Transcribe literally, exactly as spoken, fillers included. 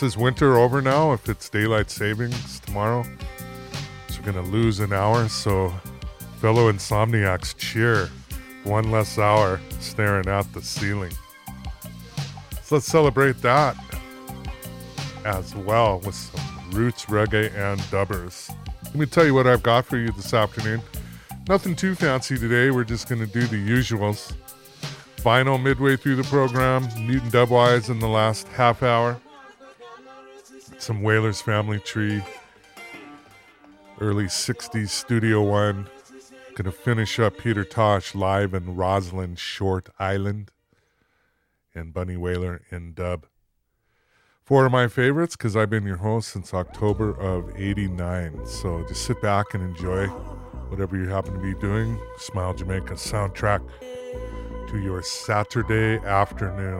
Is winter over now if it's daylight savings tomorrow? So we're going to lose an hour. So fellow insomniacs, cheer. One less hour staring at the ceiling. So let's celebrate that as well with some roots, reggae, and dubbers. Let me tell you what I've got for you this afternoon. Nothing too fancy today. We're just going to do the usuals. Vinyl midway through the program. Newton Dubwise in the last half hour. Some Whalers Family Tree, early sixties Studio One. Gonna finish up Peter Tosh live in Roslyn Short Island, and Bunny Whaler in dub. Four of my favorites, because I've been your host since October of eighty-nine. So just sit back and enjoy whatever you happen to be doing. Smile Jamaica soundtrack to your Saturday afternoon.